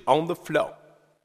on the floor.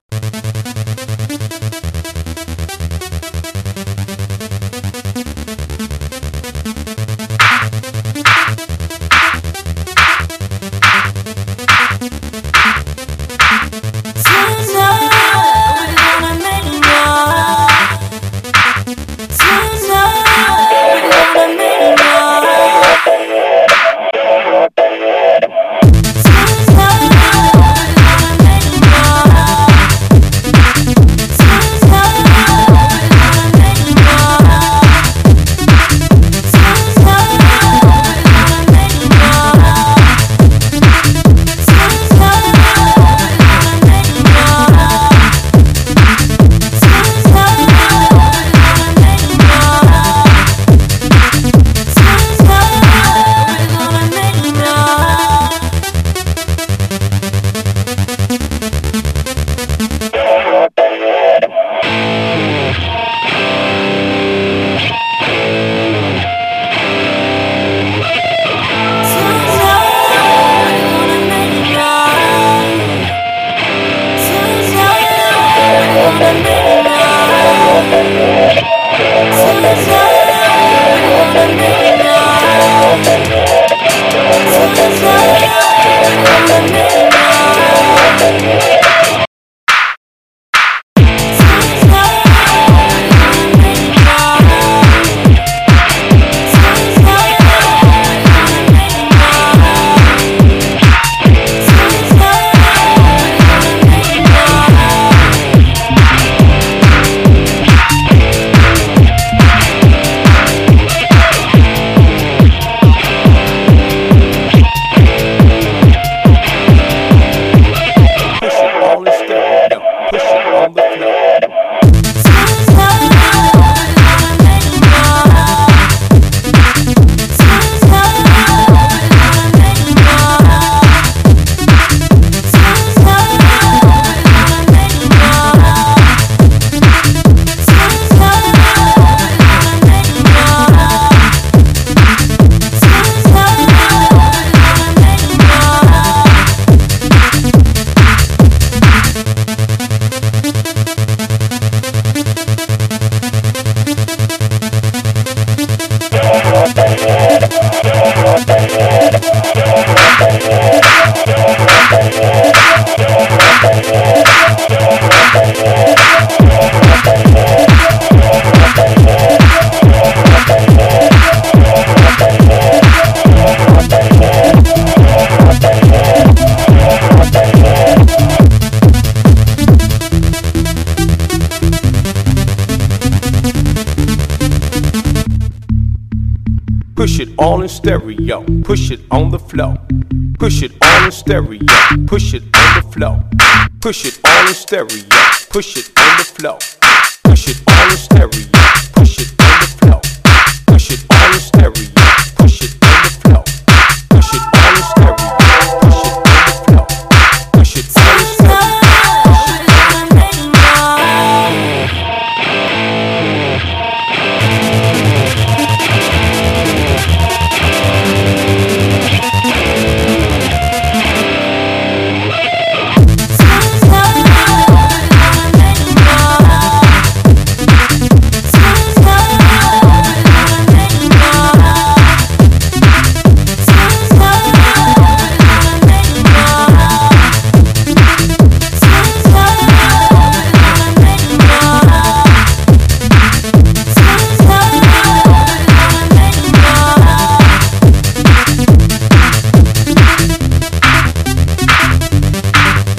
Push it all in stereo, push it on the floor. Push it all in stereo, push it on the floor. Push it all in stereo, push it on the floor. Push it all in stereo, push it on the floor. Push it all in stereo, push it on the floor. Push it all in stereo, push it on the floor. Push it all in stereo.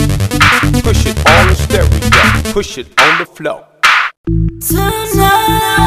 Push it on the floor. Tonight.